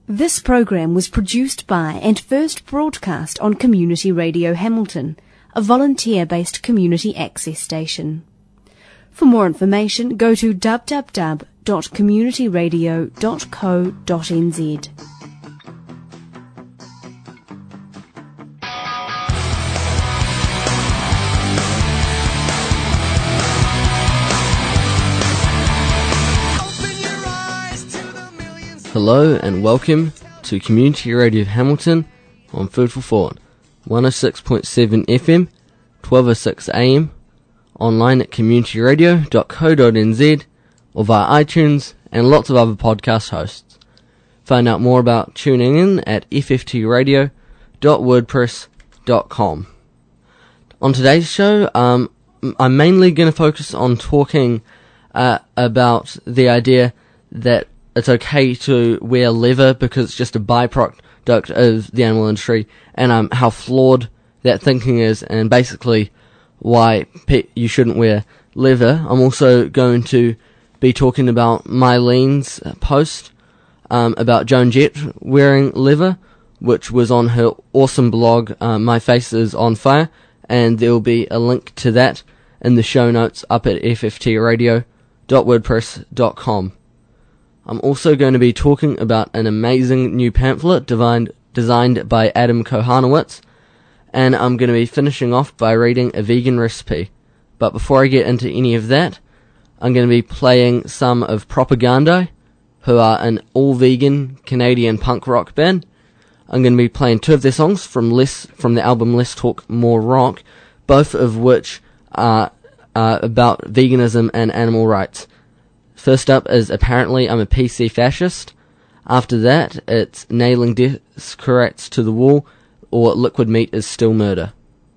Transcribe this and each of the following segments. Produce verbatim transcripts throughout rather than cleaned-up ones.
This program was produced by and first broadcast on Community Radio Hamilton, a volunteer-based community access station. For more information, go to w w w dot community radio dot co dot n z. Hello and welcome to Community Radio Hamilton on Food for Thought, one oh six point seven F M, twelve oh six A M, online at community radio dot co dot n z, or via iTunes and lots of other podcast hosts. Find out more about tuning in at f f t radio dot wordpress dot com. On today's show, um, I'm mainly going to focus on talking uh, about the idea that it's okay to wear leather because it's just a byproduct of the animal industry, and um, how flawed that thinking is, and basically why pe- you shouldn't wear leather. I'm also going to be talking about Mylene's post um, about Joan Jett wearing leather, which was on her awesome blog, uh, My Face Is On Fire, and there will be a link to that in the show notes up at f f t radio dot wordpress dot com. I'm also going to be talking about an amazing new pamphlet designed, designed by Adam Kohanowitz, and I'm going to be finishing off by reading a vegan recipe. But before I get into any of that, I'm going to be playing some of Propaganda, who are an all-vegan Canadian punk rock band. I'm going to be playing two of their songs from less from the album Less Talk, More Rock, both of which are uh, about veganism and animal rights. First up is Apparently I'm a P C Fascist. After that, it's Nailing Descartes to the Wall, or Liquid Meat is Still Murder.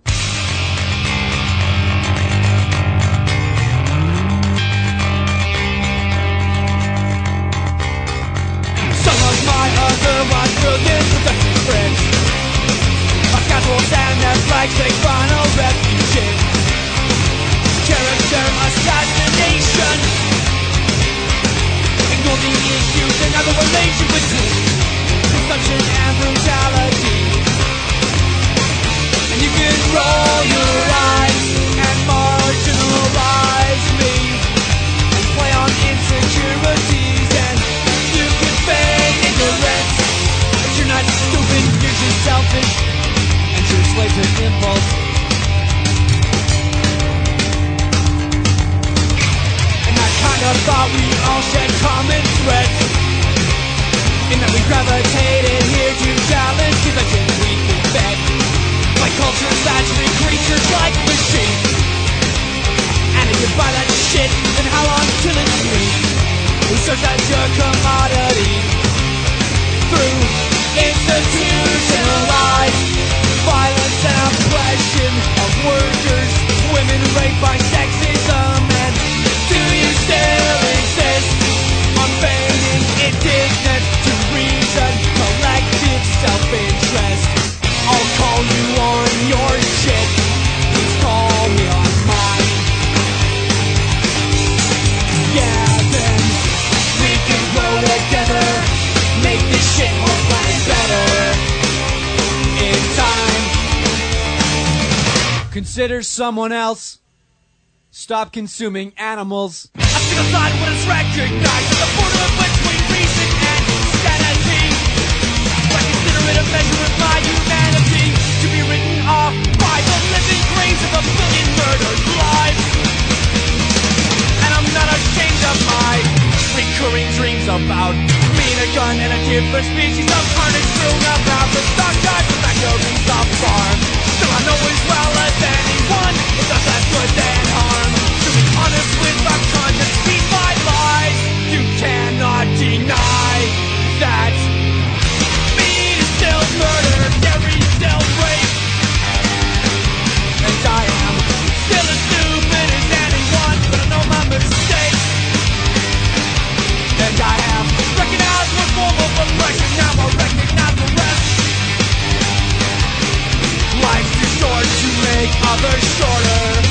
Some of my otherwise brilliant professional friends are casuals and their flags take final refuge in character assassination. Ignore the issues and have a relation between consumption and brutality. And you can roll your eyes and marginalize me and play on insecurities, and you can feign ignorance, but you're not stupid, you're just selfish and you're a slave to impulse. I thought we all shared common threads, in that we gravitated here to challenge convention we've been fed by culture's saturated creatures like machines. And if you buy that shit, then how long till it's free? Who serves as your commodity? Through institutionalized violence and oppression of workers, women raped by sexism, and do you still exist on feigning indignance to reason, collective self-interest? I'll call you on your shit, please call me on mine. Yeah, then we can grow together, make this shit whole planet better in time. Consider someone else. Stop consuming animals. I stick aside what is recognized as the border between reason and sanity. I consider it a measure of my humanity to be written off by the living graves of a billion murdered lives. And I'm not ashamed of my recurring dreams about me and a gun and a different species of carnage strewn about the stock guys with factories off farm. Still I know as well as anyone it does less good than harm. To be honest with our conscience, feed my lies. You cannot deny that meat is still murder, dairy is still rape, and I am still as stupid as anyone, but I know my mistakes, and I have recognized one form of oppression. Now I recognize the rest. Life's too short to make others shorter.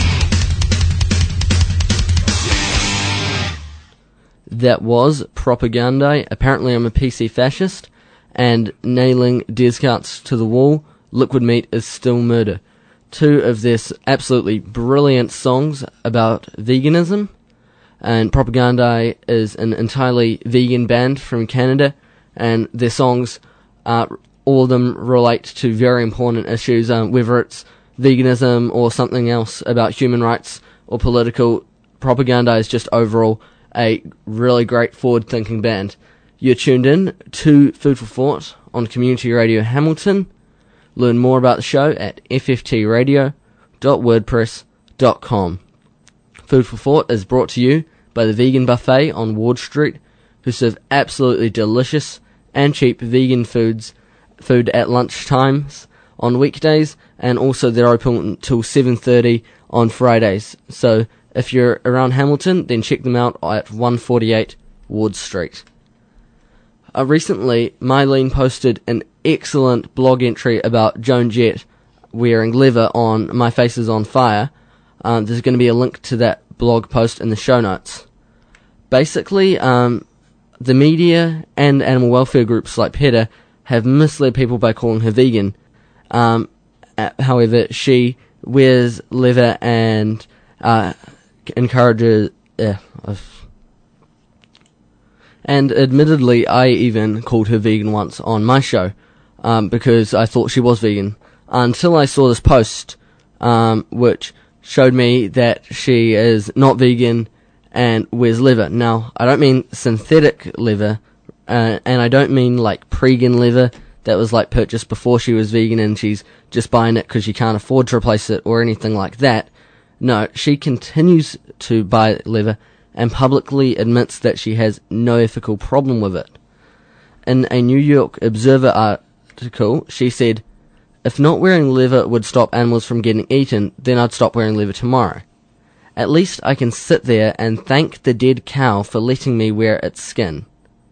That was Propaganda, Apparently I'm a P C Fascist. and nailing deer scouts to the wall, Liquid Meat is Still Murder. Two of their absolutely brilliant songs about veganism. And Propaganda is an entirely vegan band from Canada, and their songs, uh, all of them relate to very important issues, um, whether it's veganism or something else about human rights or political. Propaganda is just overall a really great forward-thinking band. You're tuned in to Food for Thought on Community Radio Hamilton. Learn more about the show at f f t radio dot wordpress dot com. Food for Thought is brought to you by the Vegan Buffet on Ward Street, who serve absolutely delicious and cheap vegan foods, food at lunch times on weekdays, and also they're open until seven thirty on Fridays. So if you're around Hamilton, then check them out at one forty-eight Ward Street. Uh, recently, Mylene posted an excellent blog entry about Joan Jett wearing leather on My Face is on Fire. Um, there's going to be a link to that blog post in the show notes. Basically, um, the media and animal welfare groups like PETA have misled people by calling her vegan. Um, however, she wears leather and uh, encourages... Uh, and admittedly, I even called her vegan once on my show, um, because I thought she was vegan, until I saw this post, um, which showed me that she is not vegan and wears leather. Now, I don't mean synthetic leather, uh, and I don't mean like Pregan leather that was like purchased before she was vegan and she's just buying it because she can't afford to replace it or anything like that. No, she continues to buy leather and publicly admits that she has no ethical problem with it. In a New York Observer article, she said, "If not wearing leather would stop animals from getting eaten, then I'd stop wearing leather tomorrow. At least I can sit there and thank the dead cow for letting me wear its skin."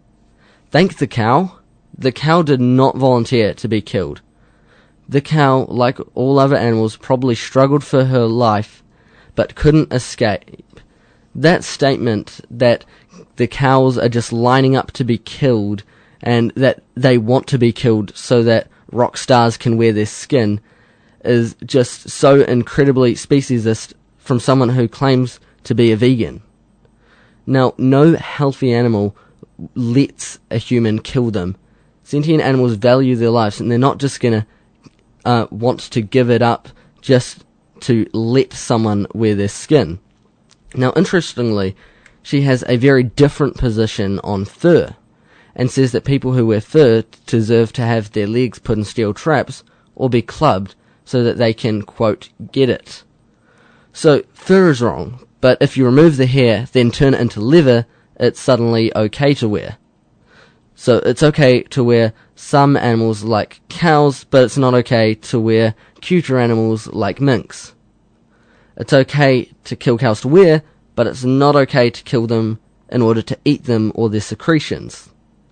Thank the cow? The cow did not volunteer to be killed. The cow, like all other animals, probably struggled for her life, but couldn't escape. That statement that the cows are just lining up to be killed and that they want to be killed so that rock stars can wear their skin is just so incredibly speciesist from someone who claims to be a vegan. Now, no healthy animal lets a human kill them. Sentient animals value their lives, and they're not just going to uh, want to give it up just to let someone wear their skin. Now, interestingly, she has a very different position on fur, and says that people who wear fur deserve to have their legs put in steel traps or be clubbed so that they can, quote, get it. So, fur is wrong, but if you remove the hair, then turn it into leather, it's suddenly okay to wear. So, it's okay to wear some animals like cows, but it's not okay to wear cuter animals like minks. It's okay to kill cows to wear, but it's not okay to kill them in order to eat them or their secretions.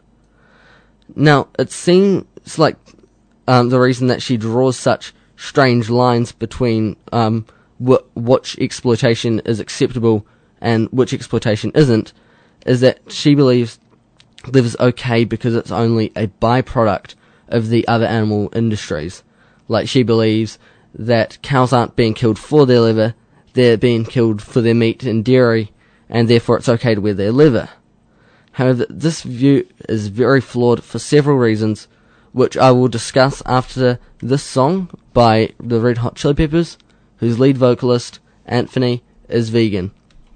Now, it seems like um, the reason that she draws such strange lines between um, wh- which exploitation is acceptable and which exploitation isn't, is that she believes liver's okay because it's only a byproduct of the other animal industries. Like, she believes that cows aren't being killed for their liver, they're being killed for their meat and dairy, and therefore it's okay to wear their liver. However, this view is very flawed for several reasons, which I will discuss after this song by the Red Hot Chili Peppers, whose lead vocalist, Anthony, is vegan.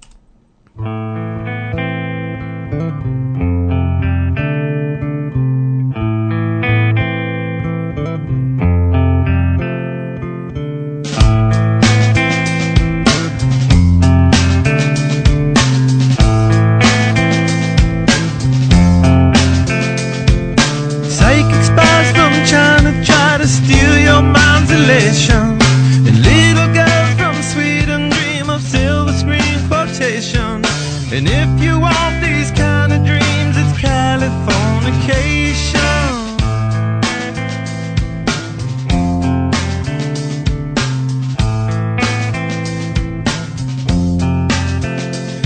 Steal your mind's elation, and little girls from Sweden dream of silver screen quotation. And if you want these kind of dreams, it's Californication.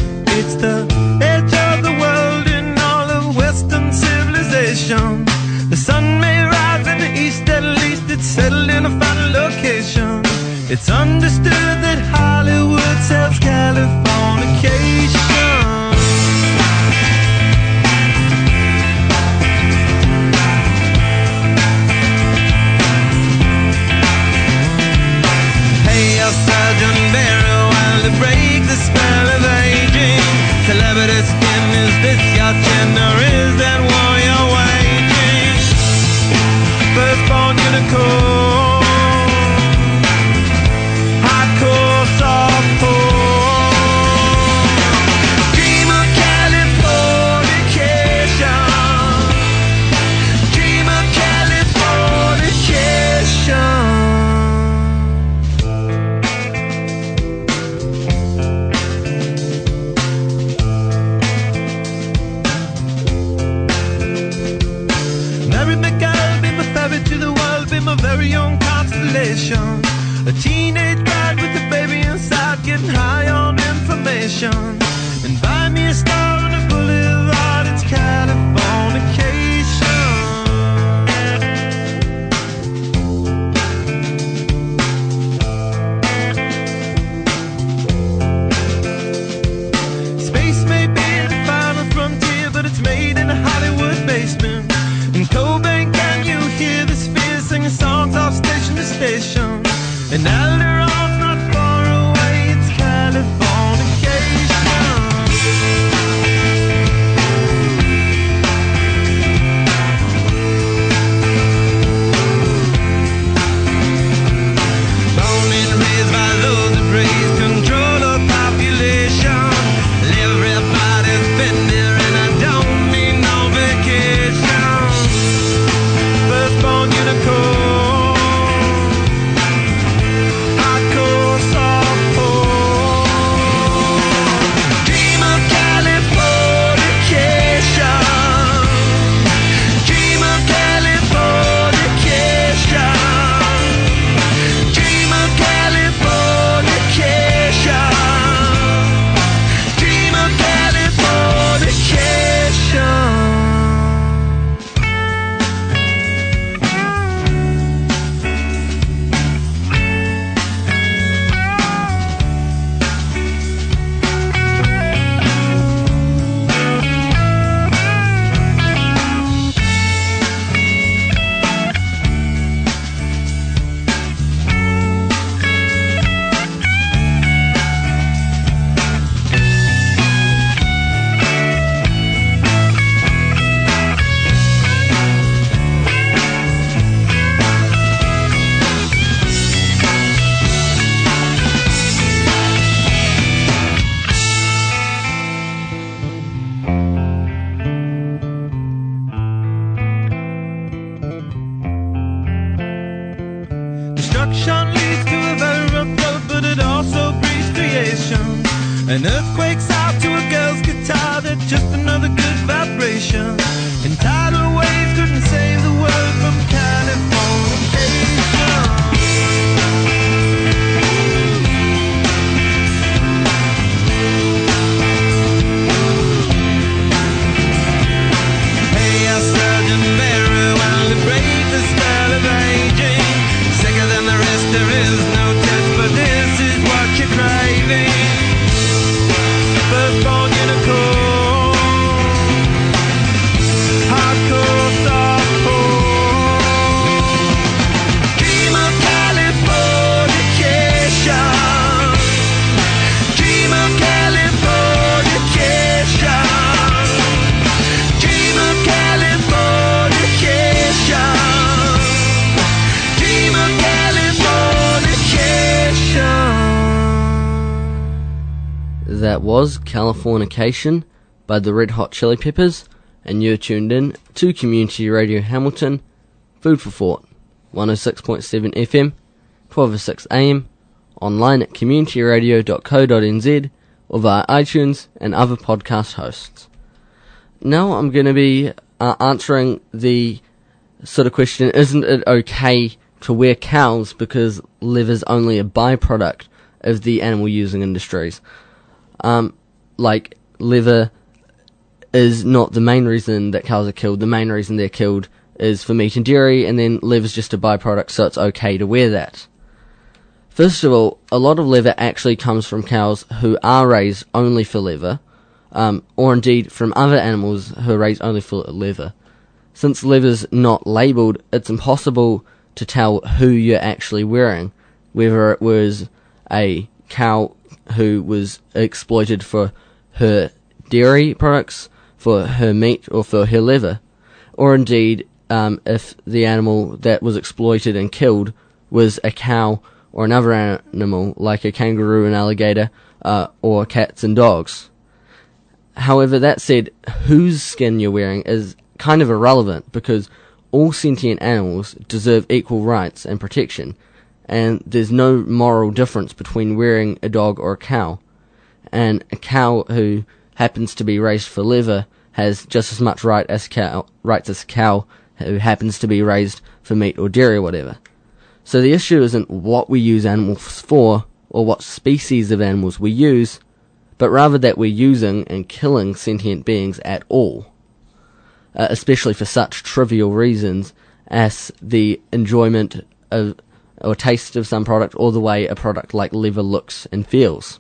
It's the edge of the world in all of Western civilization. The sun may rise in the east, at least it's settled in a final location. It's understood that Hollywood sells Californication. Sergeant Barry, while to break the spell of aging. Celebrity skin, is this your chin, or is that war you're waging? Firstborn unicorn, hardcore softcore. Dream of Californication, dream of Californication. To the world, be my very own constellation. A teenage bride with a baby inside, getting high on information. And buy me a star on a boulevard, it's Californication. Space may be the final frontier, but it's made in a Hollywood basement. In Cobain, can you hear the spheres singing songs off station to station? And Alderon's not far away, it's Californication. Born and raised by those that praise control of population. Everybody's been there and I don't need no vacation. Firstborn unicorn, hardcore softcore. Dream of Californication, dream of Californication, dream of Californication, dream of Californication. Destruction leads to a very rough road, but it also breeds creation. An earthquake's out to a girl's guitar, that's just another good vibration. And tidal waves couldn't save the world from Californication. Hey, our Sergeant Barry, while to break the spell of aging. Sicker than the rest, there is no test, but this is what you're craving. Firstborn unicorn, hardcore softcore. Dream of Californication, dream of Californication, dream of Californication, dream of Californication. That was Californication by the Red Hot Chili Peppers, and you're tuned in to Community Radio Hamilton, Food for Thought, one oh six point seven F M, twelve oh six A M, online at community radio dot co dot n z, or via iTunes and other podcast hosts. Now I'm going to be uh, answering the sort of question, isn't it okay to wear cows because leather's only a byproduct of the animal using industries? Um, like, leather is not the main reason that cows are killed. The main reason they're killed is for meat and dairy, and then leather's just a byproduct, so it's okay to wear that. First of all, a lot of leather actually comes from cows who are raised only for leather, um, or indeed from other animals who are raised only for leather. Since leather's not labelled, it's impossible to tell who you're actually wearing, whether it was a cow who was exploited for her dairy products, for her meat, or for her leather, or indeed um, if the animal that was exploited and killed was a cow or another animal like a kangaroo and alligator, uh, or cats and dogs. However, that said, whose skin you're wearing is kind of irrelevant, because all sentient animals deserve equal rights and protection, and there's no moral difference between wearing a dog or a cow. And a cow who happens to be raised for leather has just as much right as cow, rights as a cow who happens to be raised for meat or dairy or whatever. So the issue isn't what we use animals for, or what species of animals we use, but rather that we're using and killing sentient beings at all. Uh, especially for such trivial reasons as the enjoyment of or taste of some product, or the way a product like leather looks and feels.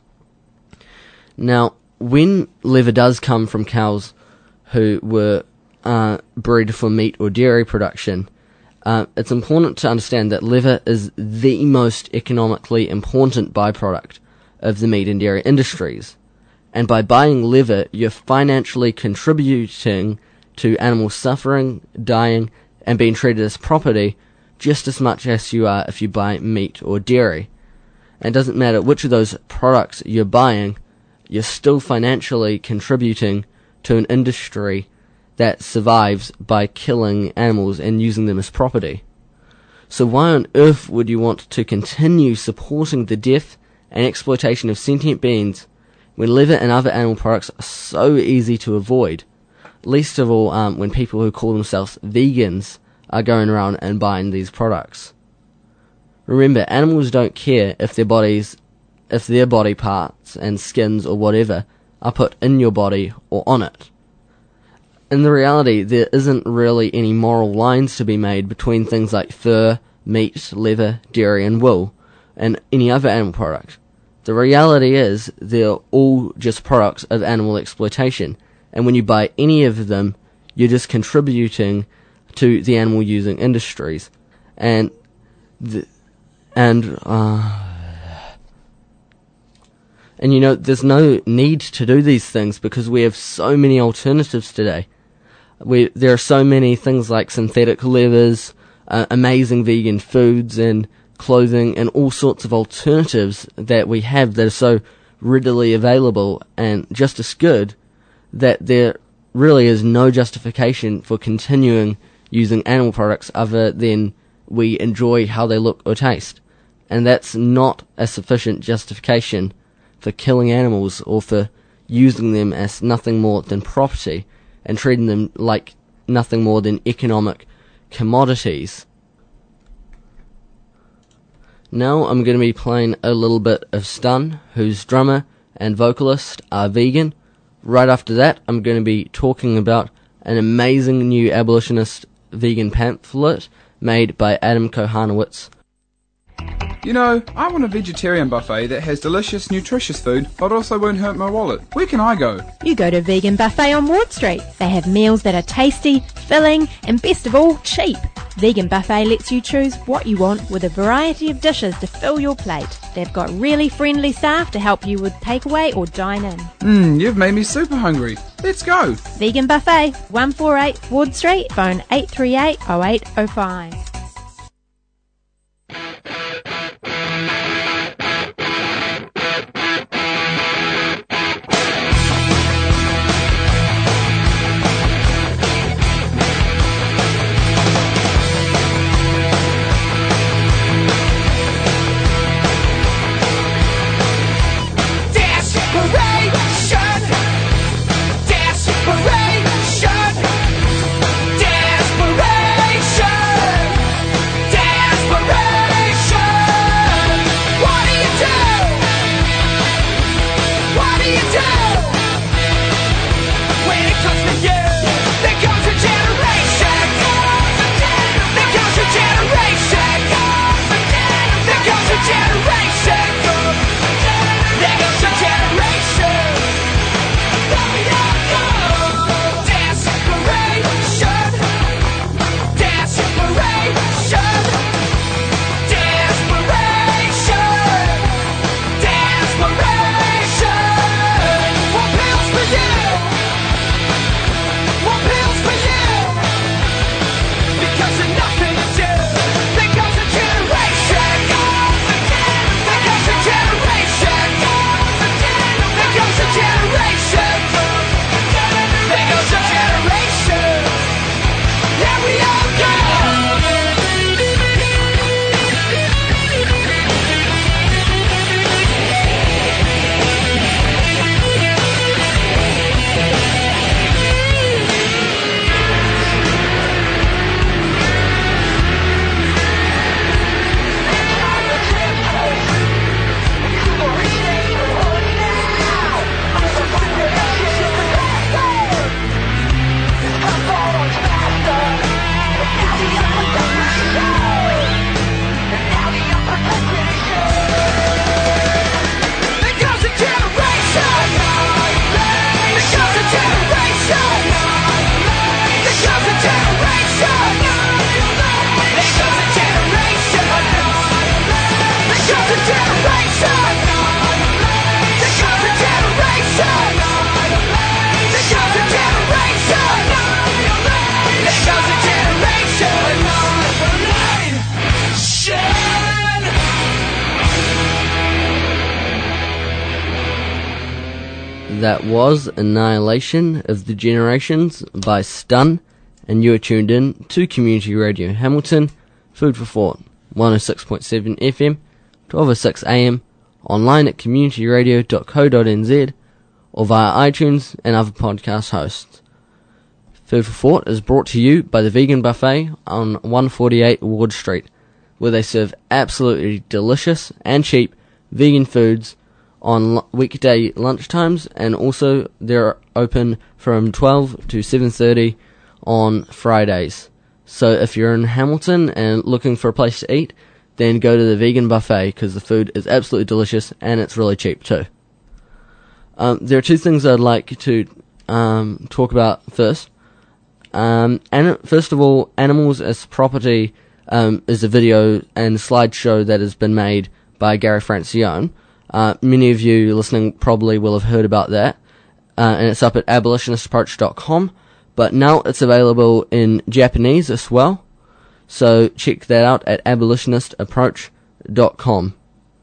Now, when leather does come from cows who were uh, bred for meat or dairy production, uh, it's important to understand that leather is the most economically important byproduct of the meat and dairy industries. And by buying leather, you're financially contributing to animals suffering, dying, and being treated as property just as much as you are if you buy meat or dairy. And it doesn't matter which of those products you're buying, you're still financially contributing to an industry that survives by killing animals and using them as property. So why on earth would you want to continue supporting the death and exploitation of sentient beings when leather and other animal products are so easy to avoid? Least of all um, when people who call themselves vegans are going around and buying these products. Remember, animals don't care if their bodies, if their body parts and skins or whatever are put in your body or on it. In the reality, there isn't really any moral lines to be made between things like fur, meat, leather, dairy and wool, and any other animal product. The reality is, they're all just products of animal exploitation, and when you buy any of them, you're just contributing to the animal using industries. And, the, and, uh, and you know, there's no need to do these things because we have so many alternatives today. We, there are so many things like synthetic leathers, uh, amazing vegan foods and clothing and all sorts of alternatives that we have that are so readily available and just as good that there really is no justification for continuing using animal products other than we enjoy how they look or taste. And that's not a sufficient justification for killing animals or for using them as nothing more than property and treating them like nothing more than economic commodities. Now I'm going to be playing a little bit of Stun, whose drummer and vocalist are vegan. Right after that, I'm going to be talking about an amazing new abolitionist vegan pamphlet made by Adam Kohanowitz. You know, I want a vegetarian buffet that has delicious, nutritious food, but also won't hurt my wallet. Where can I go? You go to Vegan Buffet on Ward Street. They have meals that are tasty, filling, and best of all, cheap. Vegan Buffet lets you choose what you want with a variety of dishes to fill your plate. They've got really friendly staff to help you with takeaway or dine in. Mmm, you've made me super hungry. Let's go. Vegan Buffet, one forty-eight Ward Street, phone eight three eight, oh eight oh five. Desperation, desperation. That was Annihilation of the Generations by Stun, and you are tuned in to Community Radio Hamilton, Food for Thought, one oh six point seven F M, twelve oh six A M, online at community radio dot co dot n z, or via iTunes and other podcast hosts. Food for Thought is brought to you by the Vegan Buffet on one forty-eight Ward Street, where they serve absolutely delicious and cheap vegan foods on weekday lunchtimes, and also they're open from twelve to seven thirty on Fridays. So if you're in Hamilton and looking for a place to eat, then go to the Vegan Buffet, because the food is absolutely delicious and it's really cheap too. Um, there are two things I'd like to um, talk about first. Um, and first of all, Animals as Property um, is a video and slideshow that has been made by Gary Francione. Uh, many of you listening probably will have heard about that, uh, and it's up at abolitionist approach dot com, but now it's available in Japanese as well, so check that out at abolitionist approach dot com.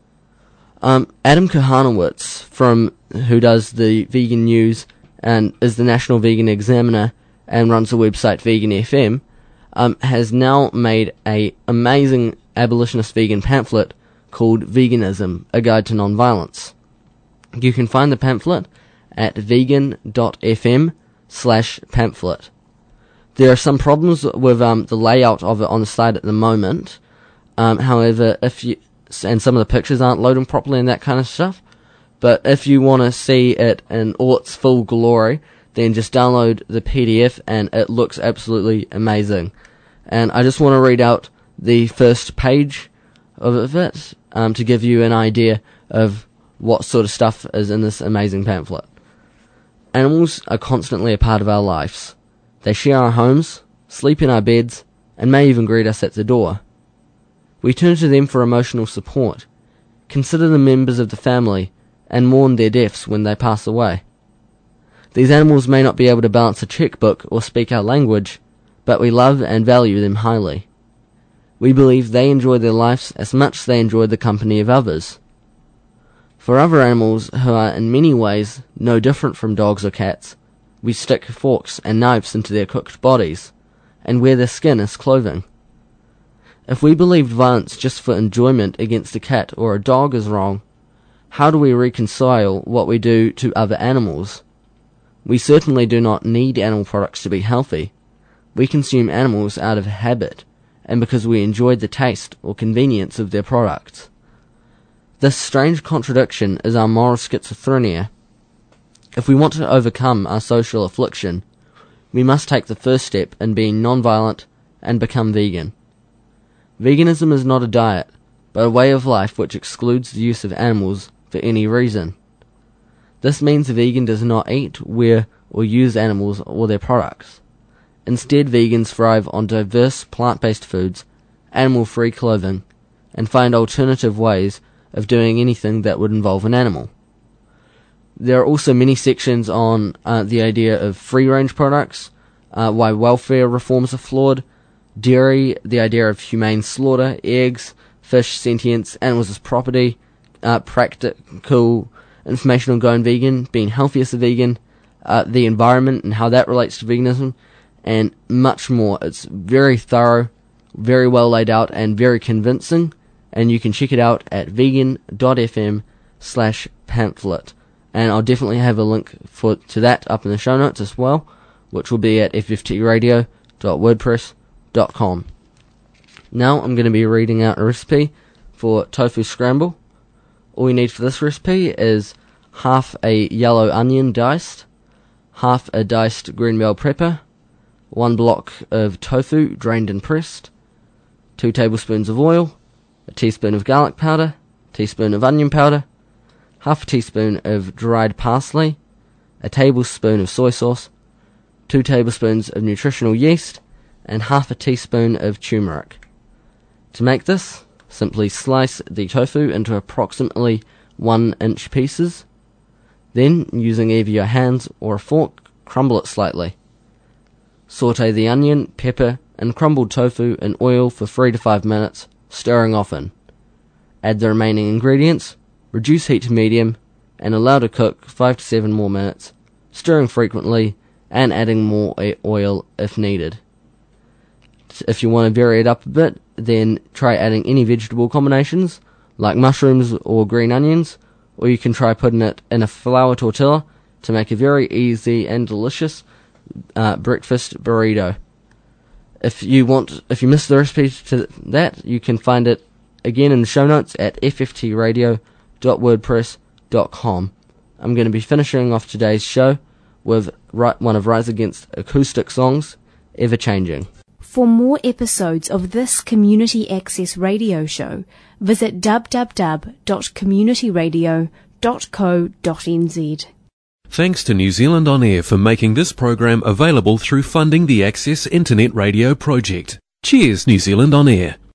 Um, Adam Kohanowitz, from who does the Vegan News and is the National Vegan Examiner and runs the website Vegan F M, um, has now made a amazing abolitionist vegan pamphlet called Veganism, A Guide to Non-Violence. You can find the pamphlet at vegan.fm slash pamphlet. There are some problems with um, the layout of it on the site at the moment. Um, however, if you and some of the pictures aren't loading properly and that kind of stuff, but if you want to see it in all its full glory, then just download the P D F and it looks absolutely amazing. And I just want to read out the first page of it um, to give you an idea of what sort of stuff is in this amazing pamphlet. Animals are constantly a part of our lives. They share our homes, sleep in our beds, and may even greet us at the door. We turn to them for emotional support, consider them members of the family, and mourn their deaths when they pass away. These animals may not be able to balance a checkbook or speak our language, but we love and value them highly. We believe they enjoy their lives as much as they enjoy the company of others. For other animals who are in many ways no different from dogs or cats, we stick forks and knives into their cooked bodies, and wear their skin as clothing. If we believed violence just for enjoyment against a cat or a dog is wrong, how do we reconcile what we do to other animals? We certainly do not need animal products to be healthy. We consume animals out of habit, and because we enjoyed the taste or convenience of their products. This strange contradiction is our moral schizophrenia. If we want to overcome our social affliction, we must take the first step in being non-violent and become vegan. Veganism is not a diet, but a way of life which excludes the use of animals for any reason. This means a vegan does not eat, wear, or use animals or their products. Instead, vegans thrive on diverse plant-based foods, animal-free clothing, and find alternative ways of doing anything that would involve an animal. There are also many sections on uh, the idea of free-range products, uh, why welfare reforms are flawed, dairy, the idea of humane slaughter, eggs, fish, sentience, animals as property, uh, practical information on going vegan, being healthy as a vegan, uh, the environment and how that relates to veganism, and much more. It's very thorough, very well laid out, and very convincing, and you can check it out at vegan.fm slash pamphlet. And I'll definitely have a link for to that up in the show notes as well, which will be at f f t radio dot wordpress dot com. Now I'm going to be reading out a recipe for tofu scramble. All you need for this recipe is half a yellow onion diced, half a diced green bell pepper, one block of tofu drained and pressed, two tablespoons of oil, a teaspoon of garlic powder, a teaspoon of onion powder, half a teaspoon of dried parsley, a tablespoon of soy sauce, two tablespoons of nutritional yeast, and half a teaspoon of turmeric. To make this, simply slice the tofu into approximately one inch pieces. Then, using either your hands or a fork, crumble it slightly. Saute the onion, pepper, and crumbled tofu in oil for three to five minutes, stirring often. Add the remaining ingredients, reduce heat to medium, and allow to cook five to seven more minutes, stirring frequently and adding more oil if needed. If you want to vary it up a bit, then try adding any vegetable combinations like mushrooms or green onions, or you can try putting it in a flour tortilla to make a very easy and delicious uh, breakfast burrito. If you want, if you missed the recipe to that, you can find it again in the show notes at f f t radio dot wordpress dot com. I'm going to be finishing off today's show with one of Rise Against acoustic songs, Ever Changing. For more episodes of this Community Access radio show, visit w w w dot community radio dot co dot n z. Thanks to New Zealand On Air for making this program available through funding the Access Internet Radio project. Cheers, New Zealand On Air.